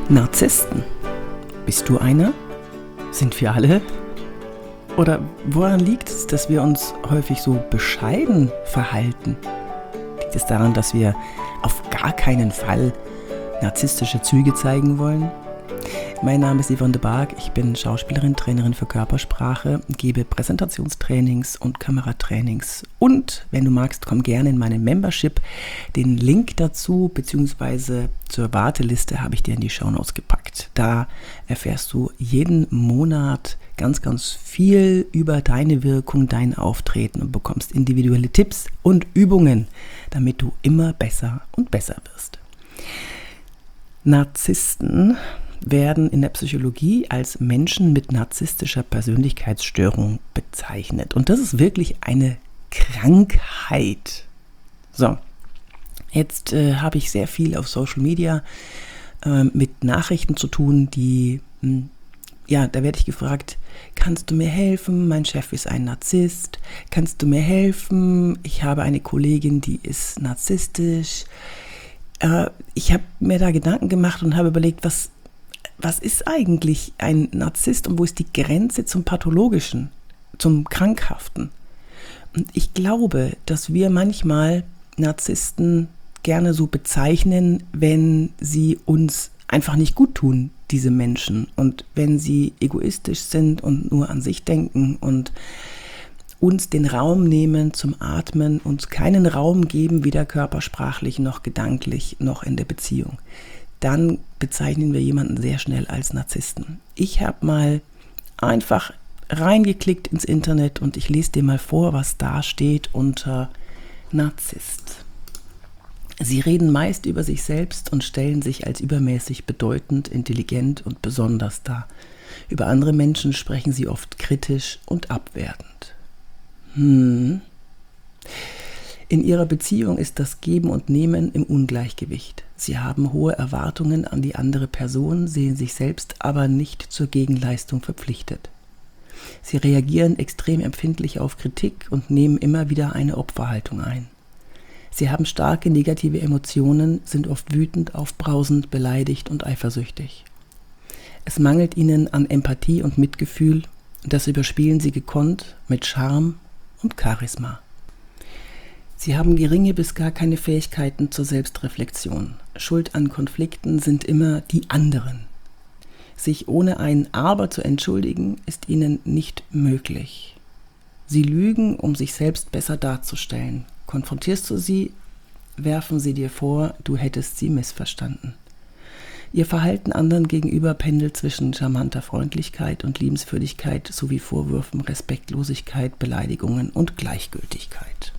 Narzissten. Bist du einer? Sind wir alle? Oder woran liegt es, dass wir uns häufig so bescheiden verhalten? Liegt es daran, dass wir auf gar keinen Fall narzisstische Züge zeigen wollen? Mein Name ist Yvonne de Barg, ich bin Schauspielerin, Trainerin für Körpersprache, gebe Präsentationstrainings und Kameratrainings und wenn du magst, komm gerne in meine Membership. Den Link dazu bzw. zur Warteliste habe ich dir in die Shownotes gepackt. Da erfährst du jeden Monat ganz viel über deine Wirkung, dein Auftreten und bekommst individuelle Tipps und Übungen, damit du immer besser und besser wirst. Narzissten werden in der Psychologie als Menschen mit narzisstischer Persönlichkeitsstörung bezeichnet. Und das ist wirklich eine Krankheit. So, jetzt habe ich sehr viel auf Social Media mit Nachrichten zu tun, die, da werde ich gefragt, kannst du mir helfen? Mein Chef ist ein Narzisst. Kannst du mir helfen? Ich habe eine Kollegin, die ist narzisstisch. Ich habe mir da Gedanken gemacht und habe überlegt, was ist eigentlich ein Narzisst und wo ist die Grenze zum Pathologischen, zum Krankhaften? Und ich glaube, dass wir manchmal Narzissten gerne so bezeichnen, wenn sie uns einfach nicht gut tun, diese Menschen. Und wenn sie egoistisch sind und nur an sich denken und uns den Raum nehmen zum Atmen, uns keinen Raum geben, weder körpersprachlich noch gedanklich noch in der Beziehung. Dann bezeichnen wir jemanden sehr schnell als Narzissten. Ich habe mal einfach reingeklickt ins Internet und ich lese dir mal vor, was da steht unter Narzisst. Sie reden meist über sich selbst und stellen sich als übermäßig bedeutend, intelligent und besonders dar. Über andere Menschen sprechen sie oft kritisch und abwertend. In ihrer Beziehung ist das Geben und Nehmen im Ungleichgewicht. Sie haben hohe Erwartungen an die andere Person, sehen sich selbst aber nicht zur Gegenleistung verpflichtet. Sie reagieren extrem empfindlich auf Kritik und nehmen immer wieder eine Opferhaltung ein. Sie haben starke negative Emotionen, sind oft wütend, aufbrausend, beleidigt und eifersüchtig. Es mangelt ihnen an Empathie und Mitgefühl, das überspielen sie gekonnt mit Charme und Charisma. Sie haben geringe bis gar keine Fähigkeiten zur Selbstreflexion. Schuld an Konflikten sind immer die anderen. Sich ohne ein Aber zu entschuldigen, ist ihnen nicht möglich. Sie lügen, um sich selbst besser darzustellen. Konfrontierst du sie, werfen sie dir vor, du hättest sie missverstanden. Ihr Verhalten anderen gegenüber pendelt zwischen charmanter Freundlichkeit und Liebenswürdigkeit sowie Vorwürfen, Respektlosigkeit, Beleidigungen und Gleichgültigkeit.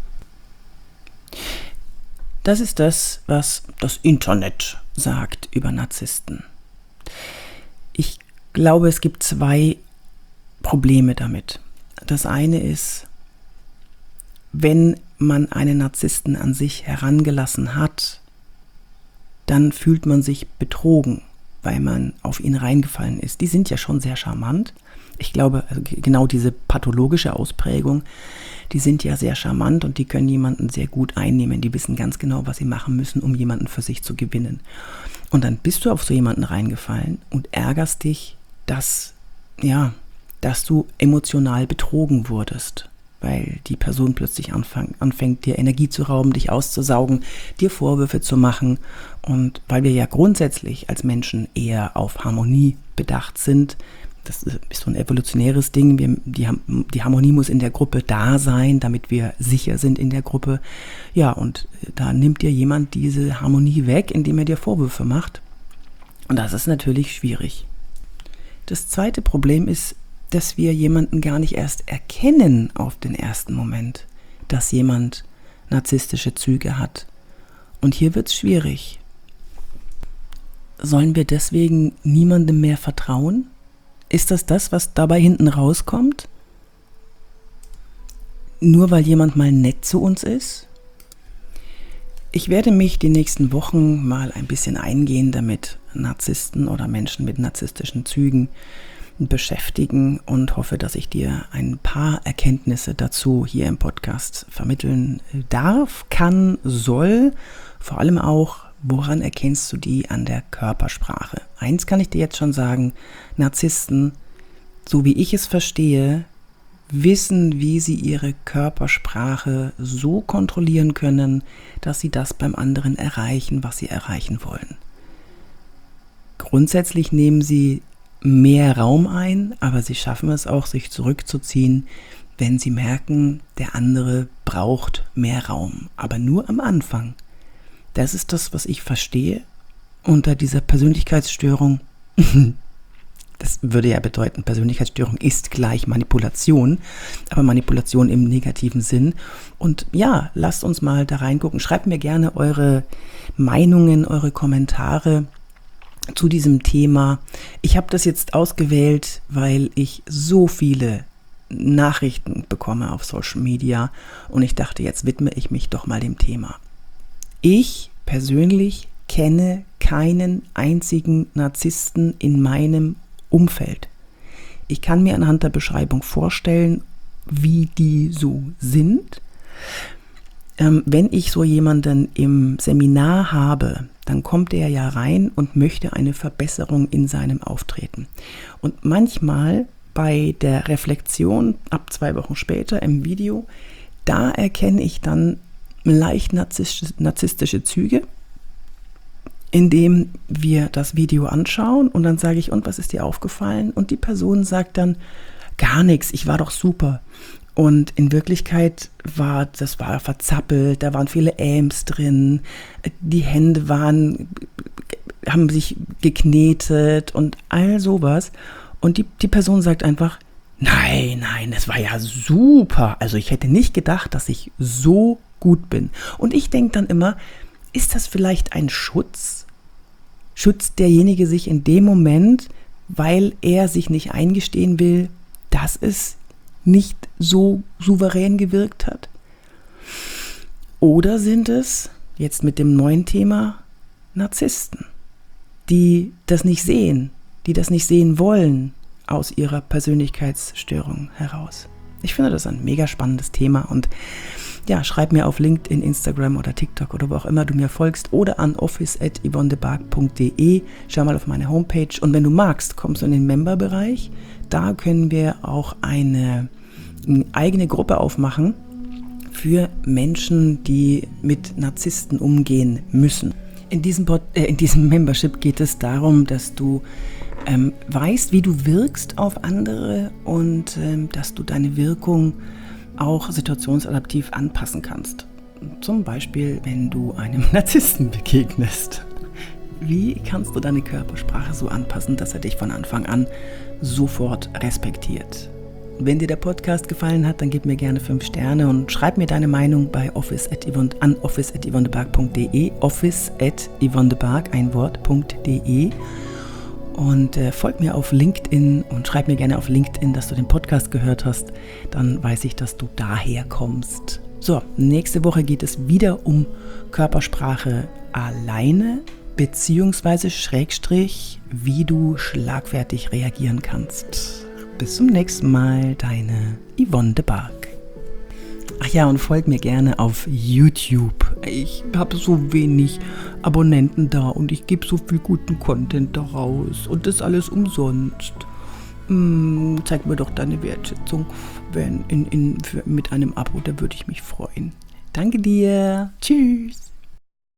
Das ist das, was das Internet sagt über Narzissten. Ich glaube, es gibt zwei Probleme damit. Das eine ist, wenn man einen Narzissten an sich herangelassen hat, dann fühlt man sich betrogen, weil man auf ihn reingefallen ist. Die sind ja schon sehr charmant. Ich glaube, also genau diese pathologische Ausprägung, die sind ja sehr charmant und die können jemanden sehr gut einnehmen. Die wissen ganz genau, was sie machen müssen, um jemanden für sich zu gewinnen. Und dann bist du auf so jemanden reingefallen und ärgerst dich, dass du emotional betrogen wurdest, weil die Person plötzlich anfängt, dir Energie zu rauben, dich auszusaugen, dir Vorwürfe zu machen. Und weil wir ja grundsätzlich als Menschen eher auf Harmonie bedacht sind, das ist so ein evolutionäres Ding, die Harmonie muss in der Gruppe da sein, damit wir sicher sind in der Gruppe. Ja, und da nimmt dir jemand diese Harmonie weg, indem er dir Vorwürfe macht. Und das ist natürlich schwierig. Das zweite Problem ist, dass wir jemanden gar nicht erst erkennen auf den ersten Moment, dass jemand narzisstische Züge hat. Und hier wird es schwierig. Sollen wir deswegen niemandem mehr vertrauen? Ist das, was dabei hinten rauskommt? Nur weil jemand mal nett zu uns ist? Ich werde mich die nächsten Wochen mal ein bisschen eingehender mit Narzissten oder Menschen mit narzisstischen Zügen beschäftigen und hoffe, dass ich dir ein paar Erkenntnisse dazu hier im Podcast vermitteln darf, kann, soll, vor allem auch, Woran erkennst du die? An der Körpersprache. Eins kann ich dir jetzt schon sagen, Narzissten, so wie ich es verstehe, wissen, wie sie ihre Körpersprache so kontrollieren können, dass sie das beim anderen erreichen, was sie erreichen wollen. Grundsätzlich nehmen sie mehr Raum ein, aber sie schaffen es auch, sich zurückzuziehen, wenn sie merken, der andere braucht mehr Raum, aber nur am Anfang. Das ist das, was ich verstehe unter dieser Persönlichkeitsstörung. Das würde ja bedeuten, Persönlichkeitsstörung ist gleich Manipulation, aber Manipulation im negativen Sinn. Und ja, lasst uns mal da reingucken. Schreibt mir gerne eure Meinungen, eure Kommentare zu diesem Thema. Ich habe das jetzt ausgewählt, weil ich so viele Nachrichten bekomme auf Social Media und ich dachte, jetzt widme ich mich doch mal dem Thema. Ich persönlich kenne keinen einzigen Narzissten in meinem Umfeld. Ich kann mir anhand der Beschreibung vorstellen, wie die so sind. Wenn ich so jemanden im Seminar habe, dann kommt er ja rein und möchte eine Verbesserung in seinem Auftreten. Und manchmal bei der Reflexion, ab 2 Wochen später im Video, da erkenne ich dann leicht narzisstische Züge, indem wir das Video anschauen und dann sage ich, und was ist dir aufgefallen? Und die Person sagt dann, gar nichts, ich war doch super. Und in Wirklichkeit war verzappelt, da waren viele Ähms drin, die Hände haben sich geknetet und all sowas. Und die Person sagt einfach, nein, das war ja super. Also ich hätte nicht gedacht, dass ich so gut bin. Und ich denke dann immer, ist das vielleicht ein Schutz? Schützt derjenige sich in dem Moment, weil er sich nicht eingestehen will, dass es nicht so souverän gewirkt hat? Oder sind es, jetzt mit dem neuen Thema, Narzissten, die das nicht sehen, die das nicht sehen wollen aus ihrer Persönlichkeitsstörung heraus? Ich finde das ein mega spannendes Thema und ja, schreib mir auf LinkedIn, Instagram oder TikTok oder wo auch immer du mir folgst oder an office@yvonnedebarg.de. Schau mal auf meine Homepage und wenn du magst, kommst du in den Member-Bereich. Da können wir auch eine eigene Gruppe aufmachen für Menschen, die mit Narzissten umgehen müssen. In diesem Membership geht es darum, dass du weißt, wie du wirkst auf andere und dass du deine Wirkung auch situationsadaptiv anpassen kannst. Zum Beispiel, wenn du einem Narzissten begegnest. Wie kannst du deine Körpersprache so anpassen, dass er dich von Anfang an sofort respektiert? Wenn dir der Podcast gefallen hat, dann gib mir gerne 5 Sterne und schreib mir deine Meinung bei office@yvonnedebarg.de, office@yvonnedebarg, ein Wort.de. Und folg mir auf LinkedIn und schreib mir gerne auf LinkedIn, dass du den Podcast gehört hast. Dann weiß ich, dass du daher kommst. So, nächste Woche geht es wieder um Körpersprache alleine, beziehungsweise Schrägstrich, wie du schlagfertig reagieren kannst. Bis zum nächsten Mal, deine Yvonne de Barg. Ach ja, und folg mir gerne auf YouTube. Ich habe so wenig Abonnenten da und ich gebe so viel guten Content daraus und das alles umsonst. Zeig mir doch deine Wertschätzung mit einem Abo, da würde ich mich freuen. Danke dir. Tschüss.